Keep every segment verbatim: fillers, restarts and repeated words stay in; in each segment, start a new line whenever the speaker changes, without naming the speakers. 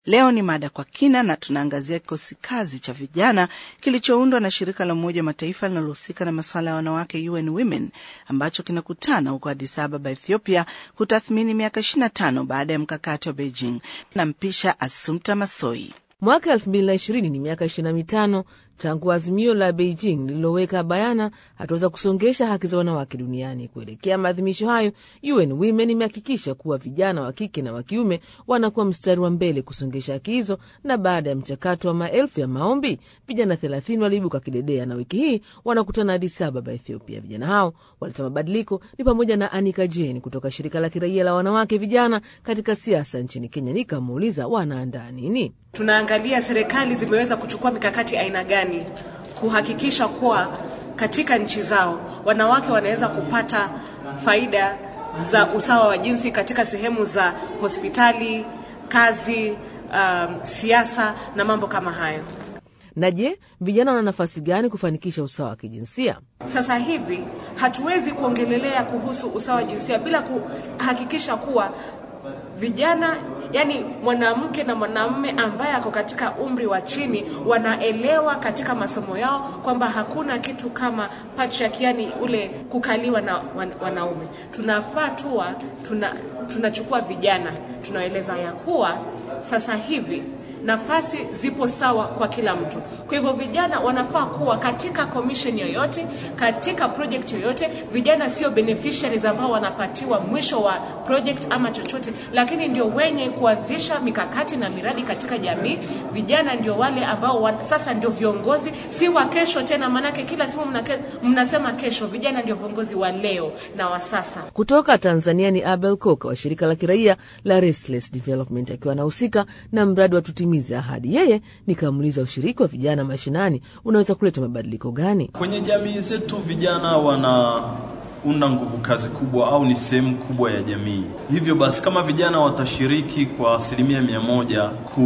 Leo ni mada kwa kina na tunaangazia kikosi kazi cha vijana kilichoundwa na shirika la Umoja wa Mataifa linalohusika na masuala ya wanawake U N Women ambacho kinakutana huko Addis Ababa, Ethiopia kutathmini miaka ishirini na tano baada ya mkakati wa Beijing. Na mpisha Assumpta Massoi.
Mwaka elfu mbili na ishirini ni miaka ishirini na mitano tangu azimio la Beijing lililoweka bayana hatuweza kusongesha haki za wanawake duniani. Kuelekea maadhimisho hayo, U N Women imehakikisha kuwa vijana wa kike na wa kiume wanakuwa mstari wa mbele kusongesha haki hizo, na baada ya mchakato wa maelfu ya maombi, vijana thelathini waliibuka kidedea na wiki hii wanakutana Addis Ababa, Ethiopia. Vijana hao waleta mabadiliko ni pamoja na Anika Jane kutoka shirika la kiraia la wanawake vijana katika siasa nchini Kenya. Nikamuuliza wanaandaa nini?
Tunaangalia serikali zimeweza kuchukua mikakati aina gani kuhakikisha kuwa katika nchi zao wanawake wanaweza kupata faida za usawa wa jinsi katika sehemu za hospitali, kazi, um, siasa na mambo kama hayo.
Na je, vijana wana nafasi gani kufanikisha usawa wa kijinsia?
Sasa hivi hatuwezi kuongelelea kuhusu usawa wa jinsia bila kuhakikisha kuwa vijana, yani mwanamke na mwanamume ambaye ako katika umri wa chini, wanaelewa katika masomo yao kwamba hakuna kitu kama patriarchy, yani ule kukaliwa na wanaume. Tunafaa tuwa tuna tunachukua vijana, tunaeleza ya kuwa sasa hivi nafasi zipo sawa kwa kila mtu. Kwa hivyo vijana wanafaa kuwa katika commission yoyote, katika project yoyote. Vijana sio beneficiaries ambao wanapatiwa mwisho wa project ama chochote, lakini ndio wenye kuanzisha mikakati na miradi katika jamii. Vijana ndio wale ambao wa, sasa ndio viongozi, si wa kesho tena, manake kila siku mnake, mnasema kesho. Vijana ndio viongozi wa leo na wa sasa.
Kutoka Tanzania ni Abel Koka wa shirika la kiraia la Restless Development, akiwa anahusika na mradi wa Tutimize Ahadi. Yeye nikamuuliza ushiriki wa vijana mashinani unaweza kuleta mabadiliko gani
kwenye jamii zetu. Vijana wana una nguvu kazi kubwa au ni sehemu kubwa ya jamii. Hivyo basi kama vijana watashiriki kwa asilimia mia moja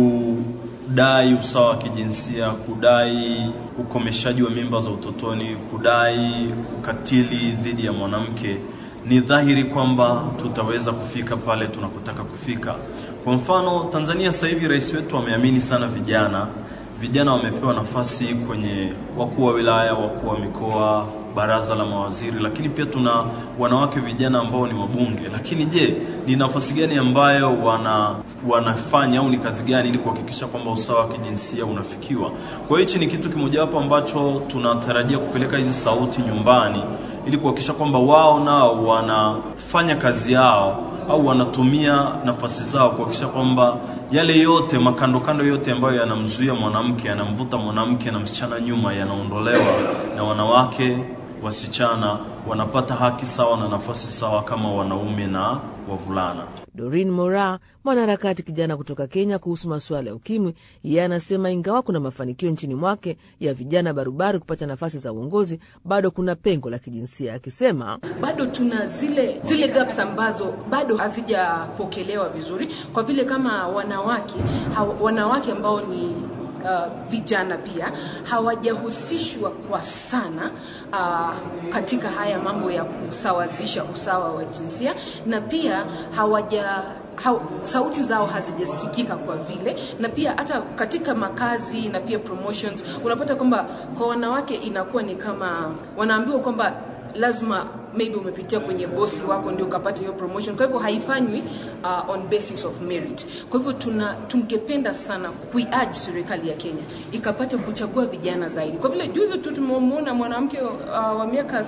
kudai usawa wa kijinsia, kudai ukomeshaji wa mimba za utotoni, kudai ukatili dhidi ya mwanamke, ni dhahiri kwamba tutaweza kufika pale tunakotaka kufika. Kwa mfano, Tanzania sasa hivi rais wetu ameamini sana vijana. Vijana wamepewa nafasi kwenye wakuu wa wilaya, wakuu wa mikoa, baraza la mawaziri, lakini pia tuna wanawake vijana ambao ni wabunge. Lakini je, ni nafasi gani ambayo wana wanafanya au ni kazi gani ili kuhakikisha kwamba usawa wa kijinsia unafikiwa? Kwa hiyo hichi ni kitu kimoja hapo ambacho tunatarajia kupeleka hizi sauti nyumbani ili kuhakikisha kwamba wao nao wanafanya kazi yao au wanatumia nafasi zao kuhakikisha kwamba yale yote makando kando yote ambayo yanamzuia mwanamke, yanamvuta mwanamke na msichana nyuma, yanaondolewa na wanawake, wasichana wanapata haki sawa na nafasi sawa kama wanaume na wavulana.
Doreen Mora, mwanaharakati kijana kutoka Kenya kuhusu masuala ya ukimwi, yeye anasema ingawa kuna mafanikio nchini mwake ya vijana barubaru kupata nafasi za uongozi, bado kuna pengo la kijinsia, akisema
bado tuna zile zile gaps ambazo bado hazijapokelewa vizuri, kwa vile kama wanawake hawa, wanawake ambao ni Uh, vijana pia hawajahusishwa kwa sana uh, katika haya mambo ya kusawazisha usawa wa jinsia, na pia hawaja ha, sauti zao hazijasikika kwa vile, na pia hata katika makazi na pia promotions unapata kwamba kwa wanawake inakuwa ni kama wanaambiwa kwamba lazima maybe umepitia kwenye bosi wako ndio ukapata hiyo promotion. Kwa hivyo haifanywi uh, on basis of merit. Kwa hivyo tuna tungependa sana kuiurge serikali ya Kenya ikapate kuchagua vijana zaidi. Kwa vile juzi tu tumemuona mwanamke uh, wa miaka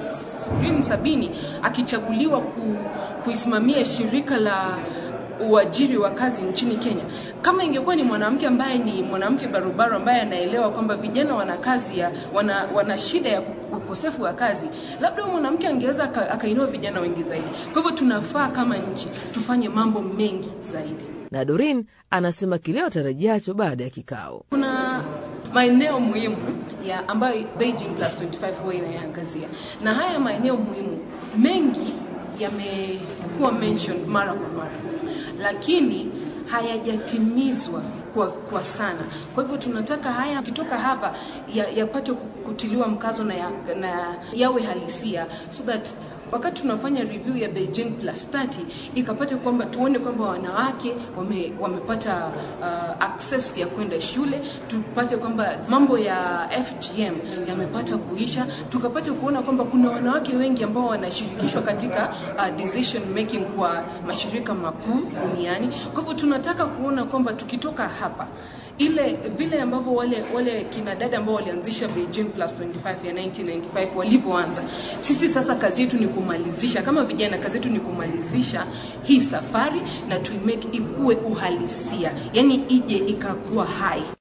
sabini akichaguliwa ku, kuisimamia shirika la uajiri wa kazi nchini Kenya. Kama ingekuwa ni mwanamke ambaye ni mwanamke barubaru ambaye anaelewa kwamba vijana wana kazi ya wana, wana shida ya ukosefu wa kazi, labda mwanamke angeweza akainua vijana wengi zaidi. Kwa hivyo tunafaa kama nchi tufanye mambo mengi zaidi.
Na Doreen anasema kileo tarajiacho baada ya kikao,
kuna maeneo muhimu ya ambayo Beijing plus ishirini na tano huwa inaangazia, na haya maeneo muhimu mengi yamekuwa mentioned mara kwa mara, lakini hayajatimizwa kwa, kwa sana. Kwa hivyo tunataka haya kitoka hapa yapate ya kutiliwa mkazo na, ya, na yawe halisia, so that wakati tunafanya review ya Beijing plus thirty ikapata kwamba tuone kwamba wanawake wame, wamepata uh, access ya kwenda shule, tupate kwamba mambo ya F G M yamepata kuisha, tukapata kuona kwamba kuna wanawake wengi ambao wanashirikishwa katika uh, decision making kwa mashirika makuu duniani. Kwa hivyo tunataka kuona kwamba tukitoka hapa ile vile ambavyo wale wale kina dada ambao walianzisha Beijing plus twenty-five ya nineteen ninety-five walivyoanza, sisi sasa kazi yetu ni kumalizisha, kama vijana kazi yetu ni kumalizisha hii safari na to make ikue uhalisia, yani ije ikakuwa hai.